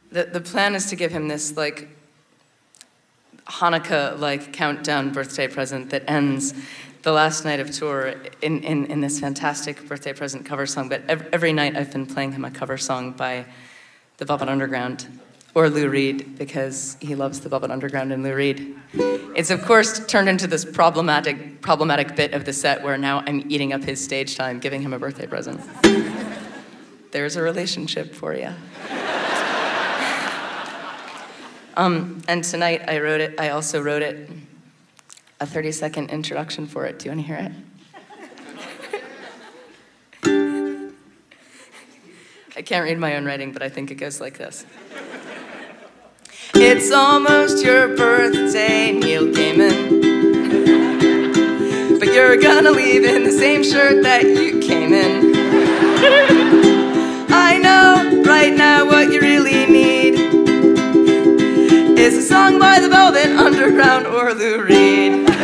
The plan is to give him this like Hanukkah-like countdown birthday present that ends the last night of tour in this fantastic birthday present cover song. But every night I've been playing him a cover song by the Velvet Underground or Lou Reed, because he loves the Velvet Underground and Lou Reed. It's of course turned into this problematic bit of the set where now I'm eating up his stage time, giving him a birthday present. There's a relationship for you. And tonight I also wrote it, a 30-second introduction for it. Do you want to hear it? I can't read my own writing, but I think it goes like this. It's almost your birthday, Neil Gaiman. But you're gonna leave in the same shirt that you came in. I know right now what you really need is a song by the Velvet Underground or Lou Reed.